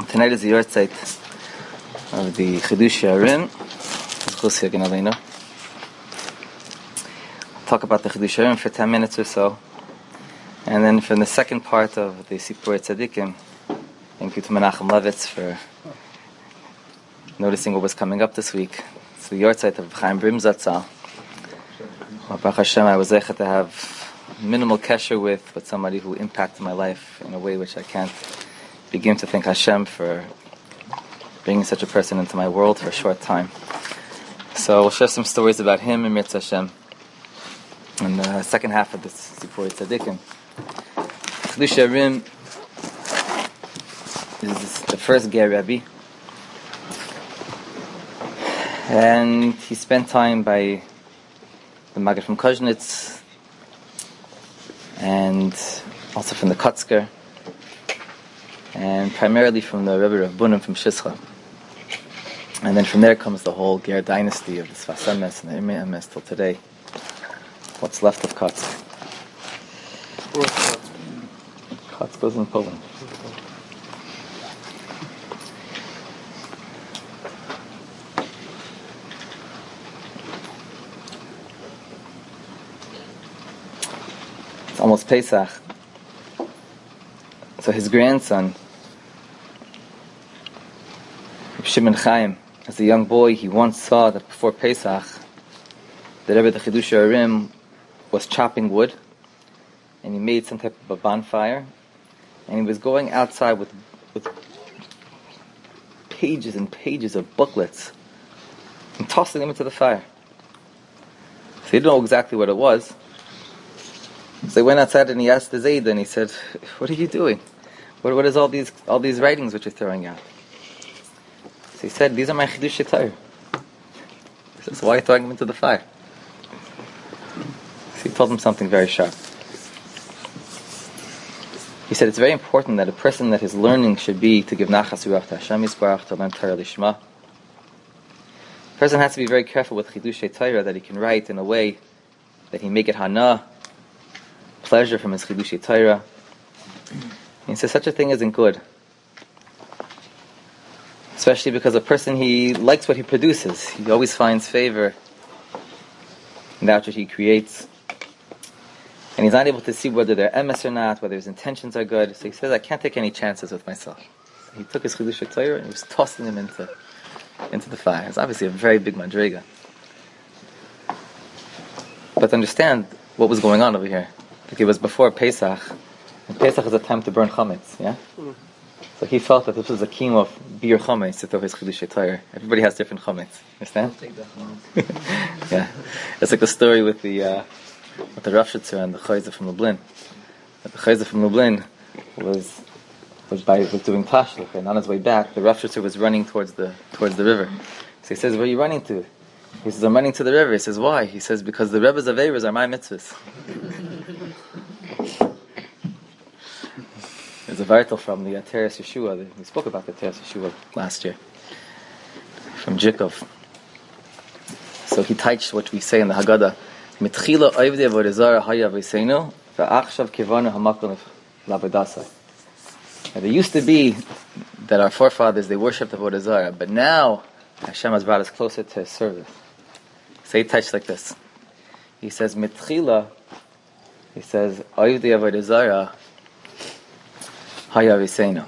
Tonight is the yahrzeit of the Chidushei HaRim. I'll talk about the Chidushei HaRim for 10 minutes or so. And then from the second part of the Sipurei Tzadikim, thank you to Menachem Levitz for noticing what was coming up this week. It's the yahrzeit of Chaim Brim Zatzal. Baruch Hashem, I was able to have minimal kesher with somebody who impacted my life in a way which I can't begin to thank Hashem for bringing such a person into my world for a short time. So we'll share some stories about him and Mirz Hashem in the second half of this Sipurei Tzadikim. Chidushei HaRim is the first Ger Rebbe, and he spent time by the Maggid from Koznitz and also from the Kotzker, and primarily from the Rebbe of Bunim from Shischa. And then from there comes the whole Ger dynasty of the Sfas Emes and the Imei Emes till today. What's left of Kotzker? Kotzker's in Poland. It's almost Pesach. So his grandson, Shimon Chaim, as a young boy, he once saw that before Pesach, the Rebbe the Chidushei HaRim was chopping wood, and he made some type of a bonfire, and he was going outside with pages and pages of booklets and tossing them into the fire. So he didn't know exactly what it was. So he went outside and he asked the Zayd, and he said, "What are you doing? What is all these writings which you're throwing out?" So he said, "These are my Chidushei Torah." He says, "Why are you throwing them into the fire?" So he told him something very sharp. He said, "It's very important that a person that his learning should be to give nachas ruach to Hashem Yisbarach, to learn Torah Lishma. A person has to be very careful with Chidushei Torah, that he can write in a way that he make it hana, pleasure from his Chidushei Torah." He says such a thing isn't good, especially because a person, he likes what he produces. He always finds favor in that which he creates, and he's not able to see whether they're emes or not, whether his intentions are good. So he says, "I can't take any chances with myself." So he took his Chidushei Torah and he was tossing them into the fire. It's obviously a very big madriga. But understand what was going on over here. Like, it was before Pesach, and Pesach is a time to burn chametz, yeah? So he felt that this was a king of bir chametz to throw his Chidushei Torah. Everybody has different chametz, understand? Yeah. It's like the story with the Rav Shitzer and the Chayzer from Lublin. The Chayzer from Lublin was doing tashlich, and on his way back, the Rav Shitzer was running towards the river. So he says, "Where are you running to?" He says, "I'm running to the river." He says, "Why?" He says, "Because the Rebbe's aveiros are my mitzvahs." There's a vartel from the Teres Yeshua. We spoke about the Teres Yeshua last year from Jikov. So he touched what we say in the Haggadah. Mitchila oivdei avodah zara haya v'seinu v'achshav kivanu hamakol l'avodah. There used to be that our forefathers, they worshipped avodah zara, but now Hashem has brought us closer to His service. So he touched like this. He says, Mitchila, he says, oivdei avodah zara haya v'seinu.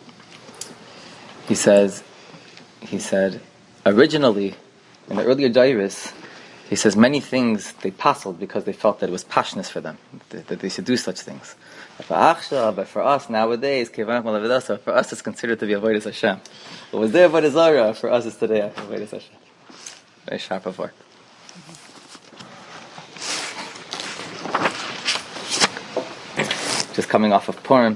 He said, originally, in the earlier Dairis, he says many things they puzzled because they felt that it was passionate for them, that they should do such things. But for us nowadays, for us it's considered to be avodas Hashem. But was there avodas zara? For us it's today avodas Hashem. Very sharp of work. Just coming off of Purim.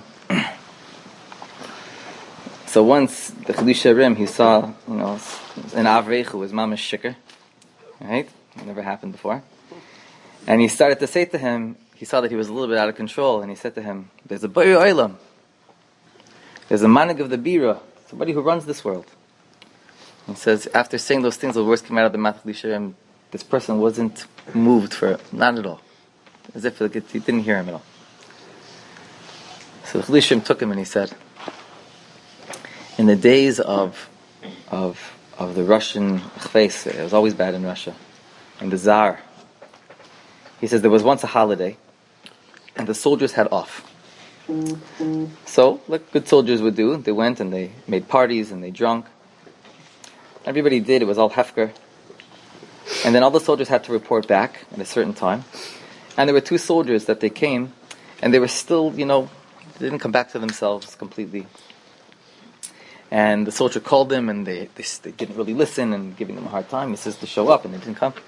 So once the Chidushei HaRim, he saw, an Avrech who was mamash shikr, right? It never happened before. And he started to say to him, he saw that he was a little bit out of control, and he said to him, "There's a Boyer Olam. There's a manig of the Bira, somebody who runs this world." He says, after saying those things, the words came out of the mouth of Chidushei HaRim. This person wasn't moved not at all. As if he didn't hear him at all. So the Chidushei HaRim took him and he said, in the days of the Russian chves, it was always bad in Russia, and the Tsar. He says there was once a holiday, and the soldiers had off. So, like good soldiers would do, they went and they made parties and they drunk. Everybody did, it was all hefker. And then all the soldiers had to report back at a certain time. And there were two soldiers that they came, and they were still, they didn't come back to themselves completely. And the soldier called them, and they didn't really listen, and giving them a hard time. He says to show up, and they didn't come.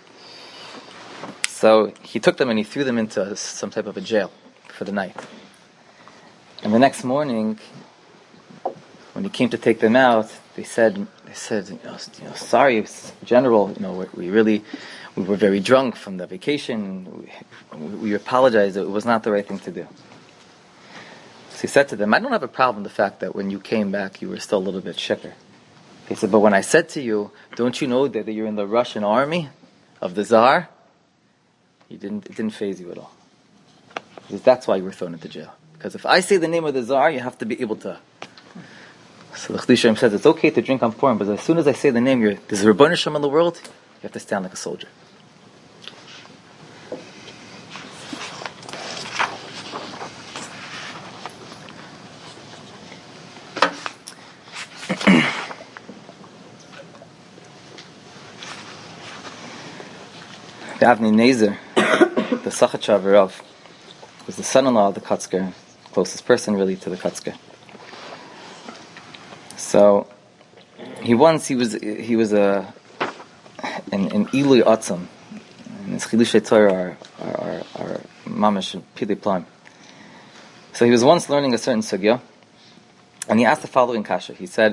So he took them and he threw them into some type of a jail for the night. And the next morning, when he came to take them out, they said, sorry, General, we were very drunk from the vacation. We apologize. It was not the right thing to do. So he said to them, I don't have a problem with the fact that when you came back, you were still a little bit shikker. He said, but when I said to you, don't you know that you're in the Russian army of the Tsar? It didn't faze you at all. Because that's why you were thrown into jail. Because if I say the name of the Tsar, you have to be able to. So the Chiddushei says it's okay to drink on Purim, but as soon as I say the name, there's a Rebbeinu Shem in the world, you have to stand like a soldier. The Avnei Nezer, the Sachachav Rav, was the son-in-law of the Kotzker, closest person really to the Kotzker. So he was in Ilui Atzam, and his Chidushei Torah are mamash pili plaim. So he was once learning a certain sugya, and he asked the following kasha. He said,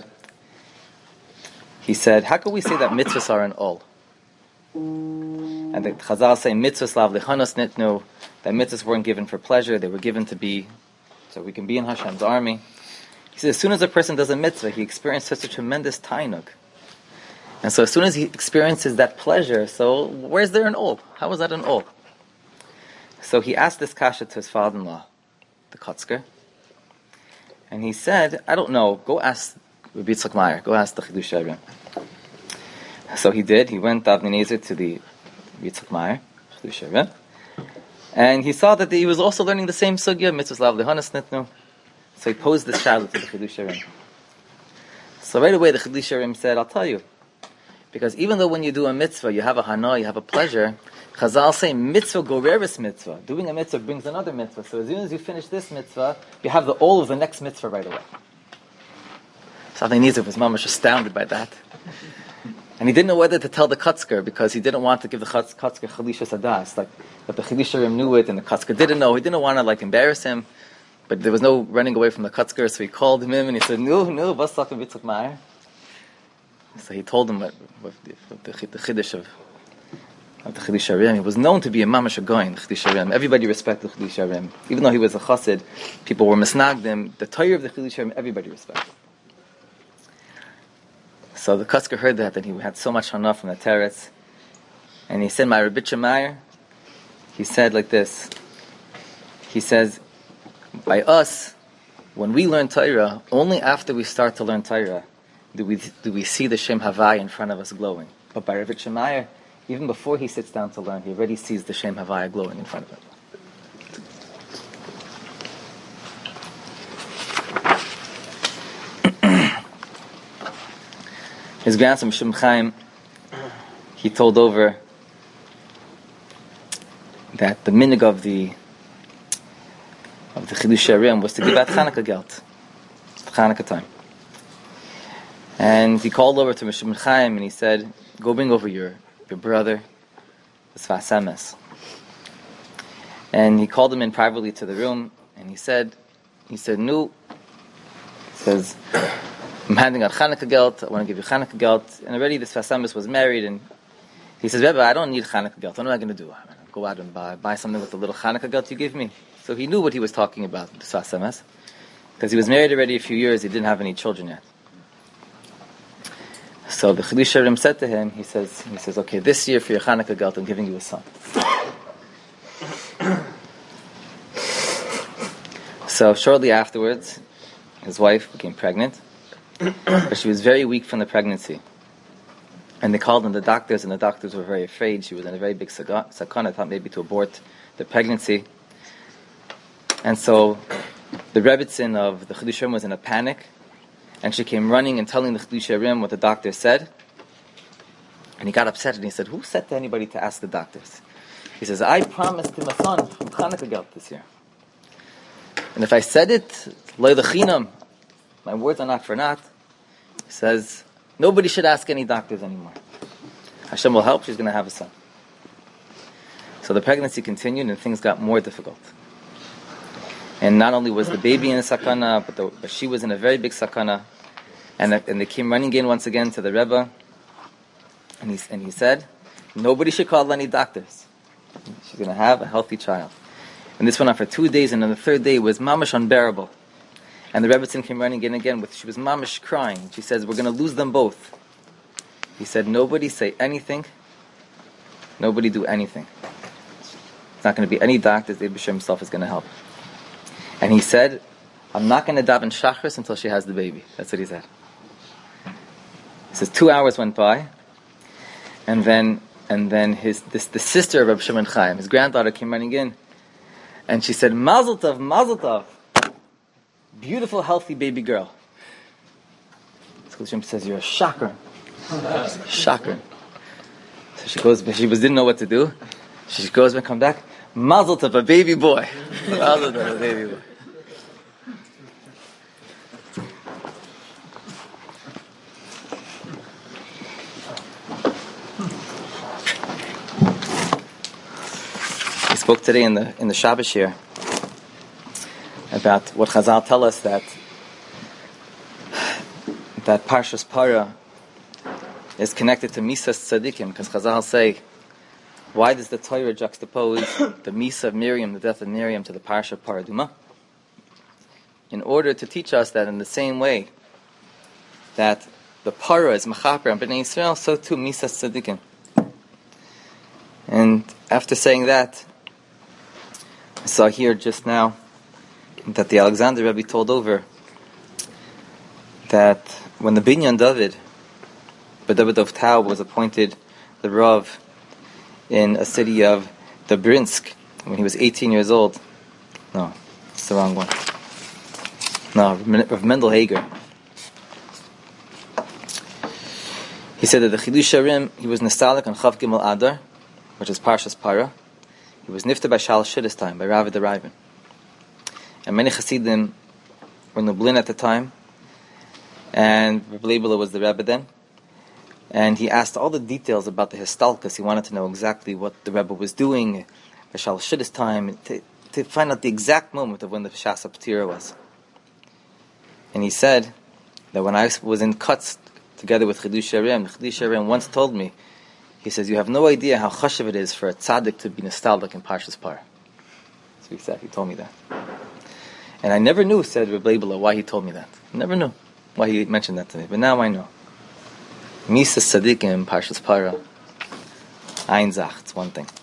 how can we say that mitzvahs are an all? And the Chazal say mitzvahs lav lechanos nitnu, that mitzvahs weren't given for pleasure, they were given to be, so we can be in Hashem's army. He says, as soon as a person does a mitzvah, he experiences such a tremendous tainug. And so as soon as he experiences that pleasure, so where's there an ol? How is that an ol? So he asked this kasha to his father-in-law, the Kotzker, and he said, I don't know, go ask Rabbi Yitzchak Meyer, go ask the Chidushei Rebbe. So he did, he went Avnei Nezer to the Rabbi Yitzchak Meyer, Chidushei Rebbe, and he saw that he was also learning the same sugya, mitzvahs lav lechanos nitnu. So he posed this shadow to the Chidushei Rebbe. So right away the Chidushei Rebbe said, I'll tell you. Because even though when you do a mitzvah, you have a hana, you have a pleasure, Chazal say mitzvah goreris mitzvah. Doing a mitzvah brings another mitzvah. So as soon as you finish this mitzvah, you have all of the next mitzvah right away. So Avnei Nezer was mamash astounded by that. And he didn't know whether to tell the Kotzker, because he didn't want to give the Kotzker Chalisha Sadas. Like, but the Chidushei Rebbe knew it and the Kotzker didn't know. He didn't want to embarrass him. But there was no running away from the Kotzker, so he called him in and he said, No, was talking Yitzchak Meyer? So he told him what the Chiddush of the Chidushei Rebbe. He was known to be a mamash goyin, the Chidushei Rebbe. Everybody respected the Chidushei Rebbe. Even though he was a chassid, people were misnagdim him. The Torah of the Chidushei Rebbe, everybody respected. So the Kotzker heard that, and he had so much hana from the teretz. And he said, my Rebbe Meyer, he said like this. He says, by us, when we learn Torah, only after we start to learn Torah do we see the Shem Havai in front of us glowing. But by Rav Meyer, even before he sits down to learn, he already sees the Shem Havai glowing in front of him. His grandson Mishum Chaim, he told over that the minig of the Chidushei Rebbe was to give out Chanukah gelt, Chanukah time. And he called over to Mishum Chaim and he said, go bring over your brother, the Sfas Emes. And he called him in privately to the room and he said, no. He says, I'm handing out Chanukah gelt, I want to give you Chanukah gelt. And already the Sfas Emes was married and he says, Rebbe, I don't need Chanukah gelt. What am I going to do? I'm going to go out and buy something with the little Chanukah gelt you give me. So he knew what he was talking about, the Sfas Emes. Because he was married already a few years, he didn't have any children yet. So the Chidushei Rebbe said to him, he says, okay, this year for your Chanukah gelt, I'm giving you a son. So shortly afterwards, his wife became pregnant, but she was very weak from the pregnancy. And they called in the doctors, and the doctors were very afraid. She was in a very big sakana, thought maybe to abort the pregnancy. And so the Rebbetzin of the Chidush HaRim was in a panic, and she came running and telling the Chidush HaRim what the doctor said. And he got upset, and he said, who said to anybody to ask the doctors? He says, I promised him a son from Chanukah Gelt this year. And if I said it, lo lechinam, my words are not for naught. He says, nobody should ask any doctors anymore. Hashem will help, she's going to have a son. So the pregnancy continued, and things got more difficult. And not only was the baby in a sakana, but she was in a very big sakana. And they came running in once again to the Rebbe, and he said, nobody should call any doctors. She's going to have a healthy child. And this went on for 2 days, and on the third day it was mamash unbearable. And the Rebbetzin came running in again, she was mamash crying. She says, we're going to lose them both. He said, nobody say anything. Nobody do anything. It's not going to be any doctors. The Eibusher himself is going to help. And he said, I'm not going to daven Shachris until she has the baby. That's what he said. He says 2 hours went by, and then the sister of Reb Shimon Chaim, his granddaughter, came running in, and she said, Mazel tov, Mazel tov. Beautiful, healthy baby girl. So Hashem says, you're a shocker. Shocker. So she goes, didn't know what to do. She goes and come back, Mazel tov, a baby boy. Mazel tov, a baby boy. We spoke today in the Shabbos here about what Chazal tell us that Parshas Parah is connected to Misas Tzadikim, because Chazal say, why does the Torah juxtapose the Misa of Miriam, the death of Miriam, to the Parsha of Paraduma? In order to teach us that in the same way that the Parah is Mechaper and Bnei Yisrael, so too Misas Tzadikim. And after saying that, I saw here just now that the Alexander Rebbe told over that when the Binyan David, David Tau, was appointed the Rav in a city of Dobrinsk when he was 18 years old. No, it's the wrong one. No, Rav Mendel Hager. He said that the Chidush HaRim, he was Nestalik on Chav Gimel Adar, which is Parshas Parah. He was nifta by Shal Shidduch time, by Rav the Raven. And many Hasidim were Nublin at the time, and Reb Leibele was the Rebbe then. And he asked all the details about the Histalkas. He wanted to know exactly what the Rebbe was doing by Shal Shidduch time, to find out the exact moment of when the Shasa P'tira was. And he said that when I was in Kutz together with Chidush HaRim, the Chidush HaRim once told me, he says, you have no idea how chashuv it is for a tzaddik to be nostalgic in Parshas Parah. So he said, he told me that. And I never knew, said Reb Leibele, why he told me that. I never knew why he mentioned that to me. But now I know. Misas tzaddikim, Parshas Parah, Ein Zach, it's one thing.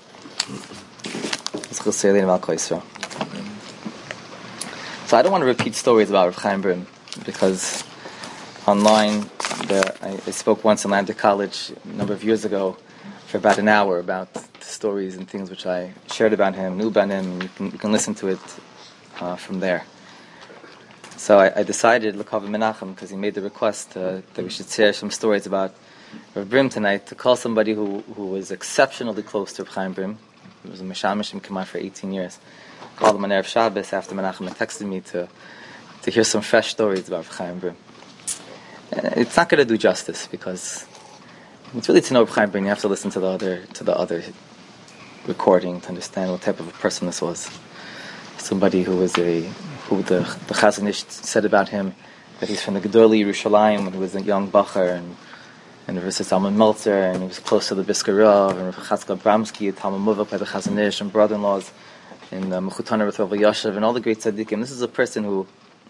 So I don't want to repeat stories about Reb Chaim Brim, because online, I spoke once in Lander College a number of years ago for about an hour about the stories and things which I shared about him, knew about him, and you can listen to it from there. So I decided, L'Kavod Menachem, because he made the request that we should share some stories about Rav Brim tonight, to call somebody who was exceptionally close to Rav Chaim Brim. He was a Meshamish K'mah for 18 years. Called him on Erev Shabbos after Menachem and texted me to hear some fresh stories about Rav Chaim Brim. It's not going to do justice, because it's really to know Rav Chaim Brim, you have to listen to the other recording to understand what type of a person this was. Somebody who the Chazon Ish said about him that he's from the Gedolei Yerushalayim when he was a young bacher, and Rav Zalman Meltzer, and he was close to the Brisker Rav, and Rav Chatzkel Abramsky, a Talmud Muvak by the Chazon Ish, and brother-in-laws, and Mechutana with Rav Yashav, and all the great tzaddikim. This is a person who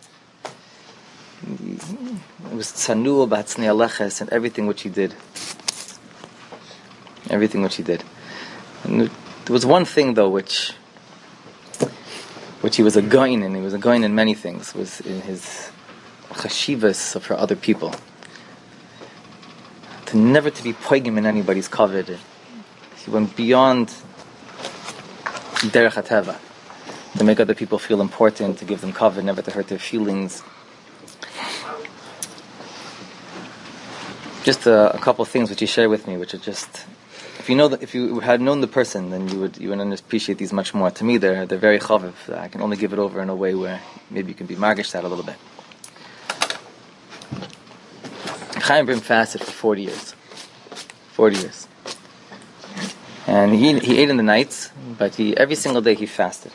was tzanu b'hatznei aleches and everything which he did. Everything which he did. And there was one thing though which he was a goyin in. He was a goyin in many things. Was in his chashivas for other people. To never to be poigim in anybody's kavod. He went beyond derech hateva, to make other people feel important, to give them kavod, never to hurt their feelings. Just a couple of things which he shared with me, which are just, if you had known the person, then you would appreciate these much more. To me, they're very chaviv. I can only give it over in a way where maybe you can be margish that a little bit. Chaim Brim fasted for 40 years. 40 years. And he ate in the nights, but every single day he fasted.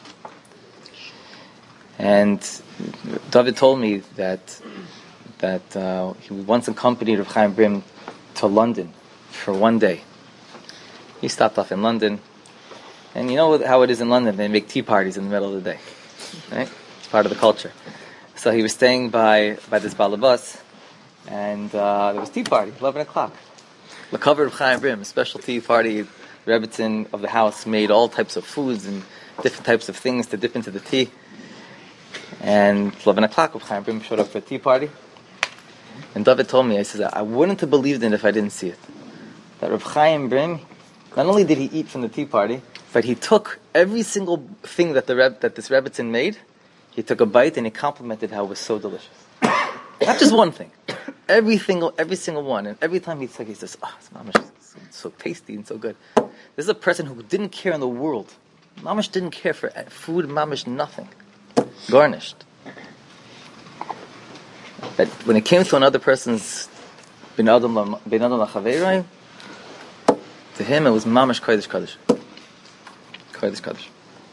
And David told me that he once accompanied Rav Chaim Brim to London for one day. He stopped off in London, and you know how it is in London, they make tea parties in the middle of the day. Right? It's part of the culture. So he was staying by this balabas, and there was tea party, 11 o'clock. The cover of Chaim Brim, a special tea party. The Rebbetzin of the house made all types of foods and different types of things to dip into the tea. And 11 o'clock, Rav Chaim Brim showed up for a tea party. And David told me, I said, I wouldn't have believed it if I didn't see it. That Rav Chaim Brim, not only did he eat from the tea party, but he took every single thing that this Rebbetzin made, he took a bite and he complimented how it was so delicious. Not just one thing. Every single one. And every time he says, it's mamash, so tasty and so good. This is a person who didn't care in the world. Mamash didn't care for food, mamash nothing. Garnished. But when it came to another person's bin adam lachaveirai, to him it was mamash kodesh kodesh. Kodesh kodesh.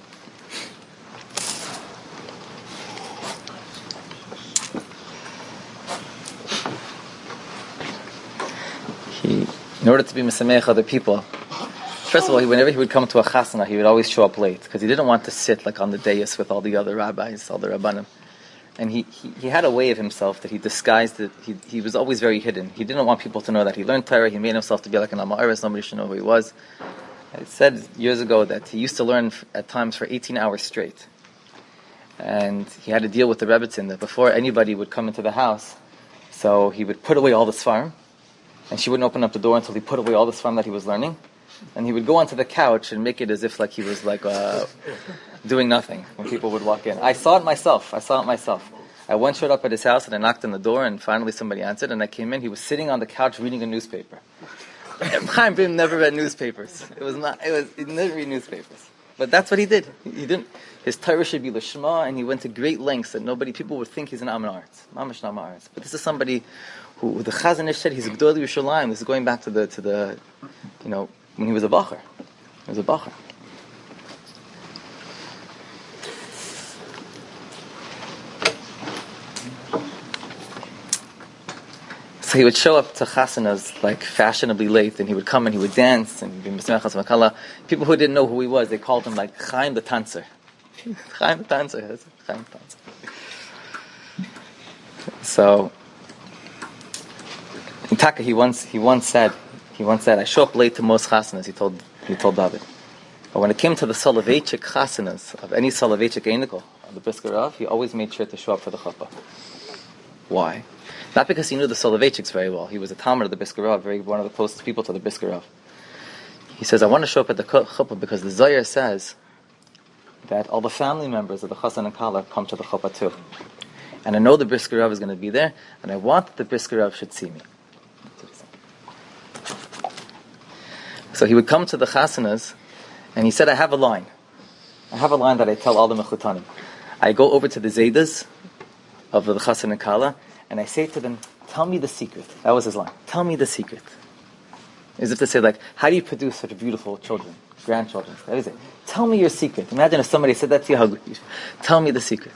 In order to be mesameach other people, first of all, whenever he would come to a chasana, he would always show up late because he didn't want to sit like on the dais with all the other rabbis, all the rabbanim. And he had a way of himself that he disguised it. He was always very hidden. He didn't want people to know that he learned Torah. He made himself to be like an Amaris. Nobody should know who he was. I said years ago that he used to learn at times for 18 hours straight. And he had to deal with the Rebbetzin that before anybody would come into the house, so he would put away all the Sfarim, and she wouldn't open up the door until he put away all the Sfarim that he was learning. And he would go onto the couch and make it as if like he was like doing nothing when people would walk in. I saw it myself. I once showed up at his house and I knocked on the door and finally somebody answered and I came in. He was sitting on the couch reading a newspaper. Chaim Brim never read newspapers. He didn't read newspapers. But that's what he did. He didn't. His Torah should be lishma, and he went to great lengths that people would think he's an Amin Aretz. Mamash Amin Aretz. But this is somebody who the Chazon Ish said he's a Gdol Yerushalayim. This is going back to the when he was a bacher. He was a bacher. So he would show up to chasanas like fashionably late, and he would come and he would dance and be mismechas makala. People who didn't know who he was, they called him like Chaim the Tanzer. Chaim the Tanzer. Chaim the Tanzer. So in Taka, he once said, I show up late to most chasanas. He told David. But when it came to the Soloveitchik chasanas of any Soloveitchik Einikel, of the Brisker Rav, he always made sure to show up for the chuppah. Why? Not because he knew the Soloveitchiks very well. He was a Talmud of the Brisker Rav, one of the closest people to the Brisker Rav. He says, I want to show up at the chuppah because the Zohar says that all the family members of the Chassan and Kala come to the chuppah too. And I know the Brisker Rav is going to be there, and I want that the Brisker Rav should see me. So he would come to the chasanas, and he said, I have a line that I tell all the mechutanim. I go over to the Zaydas of the Chassan and Kala, and I say to them, tell me the secret. That was his line. Tell me the secret. As if to say, like, how do you produce such beautiful children, grandchildren? That is it. Tell me your secret. Imagine if somebody said that to you, tell me the secret.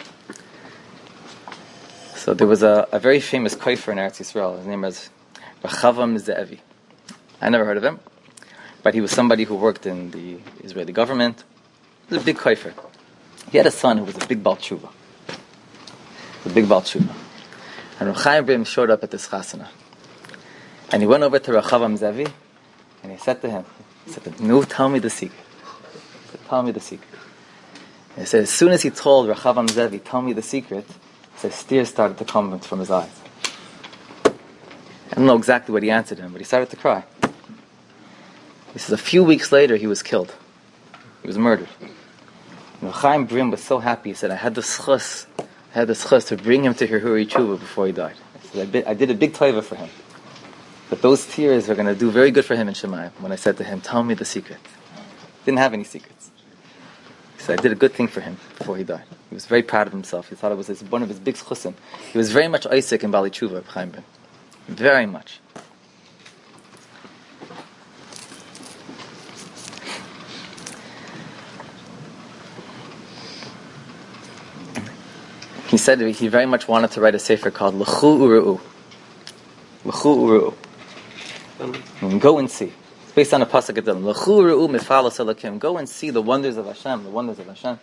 So there was a very famous kofer in Eretz Yisrael. His name was Rechavam Ze'evi. I never heard of him, but he was somebody who worked in the Israeli government. He was a big kofer. He had a son who was a big Baal Tshuva. And Rav Chaim Brim showed up at this chasana. And he went over to Rechavam Ze'evi, and he said to him, no, tell me the secret. He said, tell me the secret. And he said, as soon as he told Rechavam Ze'evi, tell me the secret, says tears started to come from his eyes. I don't know exactly what he answered him, but he started to cry. He says a few weeks later he was killed. He was murdered. And Chaim Brim was so happy. He said, I had the schus to bring him to Hirhuri Tshuva before he died. He said, I did a big taiva for him. But those tears are going to do very good for him in Shemayim. When I said to him, tell me the secret. Didn't have any secrets. He said, I did a good thing for him before he died. He was very proud of himself. He thought it was one of his big schusim. He was very much Isaac in Bali Tshuva, Chaim Brim. Very much. He said he very much wanted to write a sefer called L'chu Uru'u. L'chu Uru'u. Go and see. It's based on a pasuk of Dhillim. L'chu Uru'u mifalos Elokim. Go and see the wonders of Hashem. The wonders of Hashem.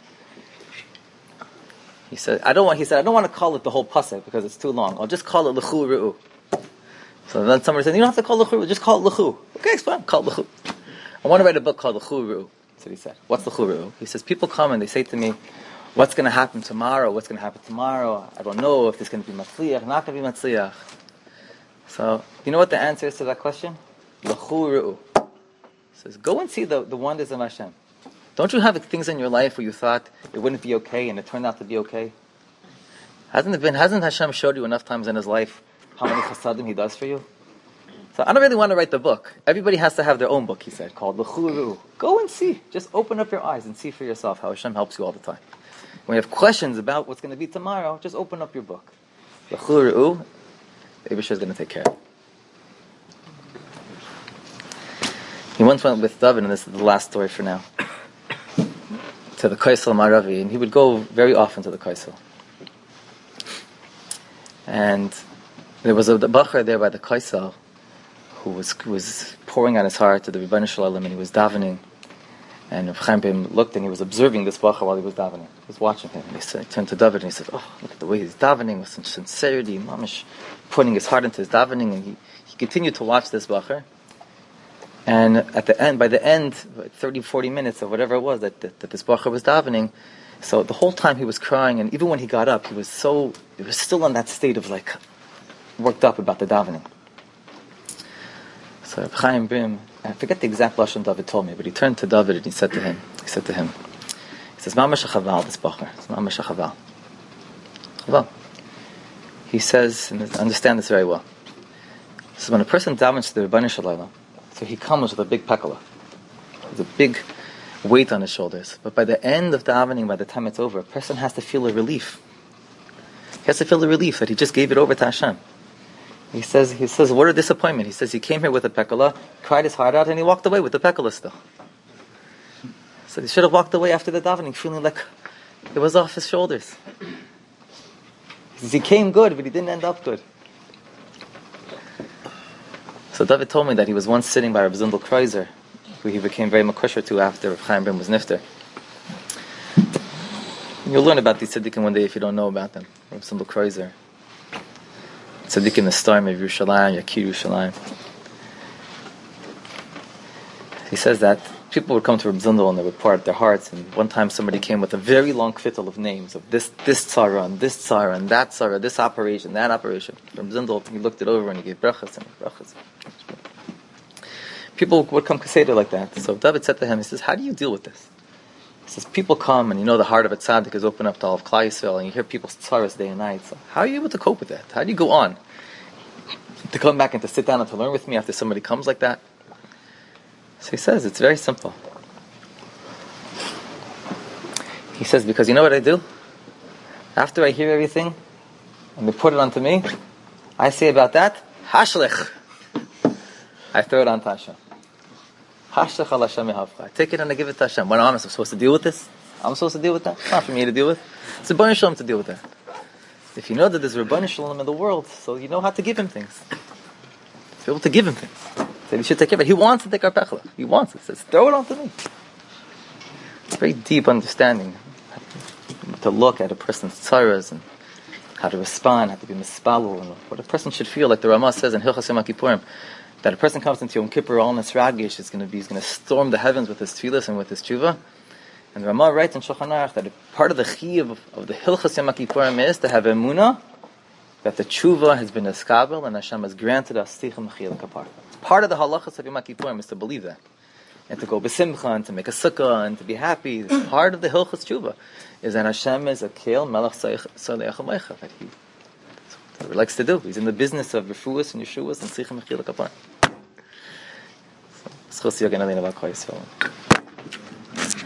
He said, I don't want to call it the whole pasuk because it's too long. I'll just call it L'chu Uru'u. So then somebody said, you don't have to call it L'chu, just call it L'chu. Okay, it's fine, call it L'chu. I want to write a book called L'chu Uru'u. That's what he said. What's L'chu Uru'u? He says, people come and they say to me, what's going to happen tomorrow? What's going to happen tomorrow? I don't know if there's going to be matzliach, not going to be matzliach. So, you know what the answer is to that question? L'chu Uru'u. He says, go and see the wonders of Hashem. Don't you have things in your life where you thought it wouldn't be okay and it turned out to be okay? Hasn't Hashem showed you enough times in His life how many chasadim He does for you? So I don't really want to write the book. Everybody has to have their own book, he said, called L'chu Uru'u. Go and see. Just open up your eyes and see for yourself how Hashem helps you all the time. When you have questions about what's going to be tomorrow, just open up your book. L'chu Uru'u, the Eibusher is going to take care of it. He once went with David, and this is the last story for now, to the Kaisel Maravi, and he would go very often to the Kaisel. And there was a Bachar there by the Kaisel who was pouring out his heart to the Rebbeinu Shalom, and he was davening. And Chaim Brim looked and he was observing this Bachar while he was davening. He was watching him. And he turned to David and he said, oh, look at the way he's davening with such sincerity, mamish, putting his heart into his davening. And he continued to watch this Bachar. And by the end, 30, 40 minutes or whatever it was that this Bachar was davening, so the whole time he was crying, and even when he got up, he was still in that state of like, worked up about the davening. So Chaim Brim, I forget the exact lashon David told me, but he turned to David and he said to him, he says, Mamash chaval, this Bachar, it's Mamash chaval. Chaval. He says, and I understand this very well. So when a person davens to the Rebbeinu Shalom, so he comes with a big pekala. There's a big weight on his shoulders. But by the end of davening, by the time it's over, a person has to feel a relief. He has to feel a relief that he just gave it over to Hashem. He says, what a disappointment. He says he came here with a pekala, cried his heart out, and he walked away with the pekala still. So he should have walked away after the davening, feeling like it was off his shoulders. He says he came good, but he didn't end up good. So David told me that he was once sitting by Rav Zundel Kreuzer, who he became very makusher to after Rav Chaim Brim was nifter. You'll learn about these tzaddikim one day if you don't know about them. Rav Zundel Kreuzer. Tzaddikim the storm of Yerushalayim, Yakir Yerushalayim. He says that people would come to Rav Zundel and they would pour out their hearts, and one time somebody came with a very long kvittel of names of this tzara and this tzara and that tzara, this operation, that operation. Rav Zundel, he looked it over and he gave brachas and brachas. People would come kaseder like that. So David said to him, he says, how do you deal with this? He says, people come and you know the heart of a tzaddik is open up to all of Klal Yisrael and you hear people's tzaras day and night. So how are you able to cope with that? How do you go on? To come back and to sit down and to learn with me after somebody comes like that? So he says, it's very simple. He says, because you know what I do? After I hear everything and they put it onto me, I say about that, Hashlich. I throw it onto Hashem. Hashlich al Hashem yehavcha. I take it and I give it to Hashem. When am I supposed to deal with this? I'm supposed to deal with that? It's not for me to deal with. It's the Rebbeinu Shalom to deal with that. If you know that there's Rebbeinu Shalom in the world, so you know how to give him things. Be able to give him things. So you should take care of it. He wants to take our pechla. He wants it. He says, throw it onto me. It's a very deep understanding. To look at a person's tzaras and how to respond, how to be mispalul, and what a person should feel, like the Ramah says in Hilchas Yom Kippurim, that a person comes into Yom Kippur all nisragish, he's going to storm the heavens with his tefillas and with his tshuva, And Ramah writes in Shulchan Aruch that part of the chiyuv of the Hilchos Yom Kippurim is to have emunah that the tshuva has been eskabel and Hashem has granted us stichim mechil kapar. Part of the halachas of Yom Kippurim is to believe that, and to go besimcha and to make a sukkah and to be happy. It's part of the Hilchos tshuva is that Hashem is a keel melech salei achamaycha that He likes to do. He's in the business of refuas and yeshuas and stichim mechil kapar. Schos Yogan Alina V'Kol Yisrael.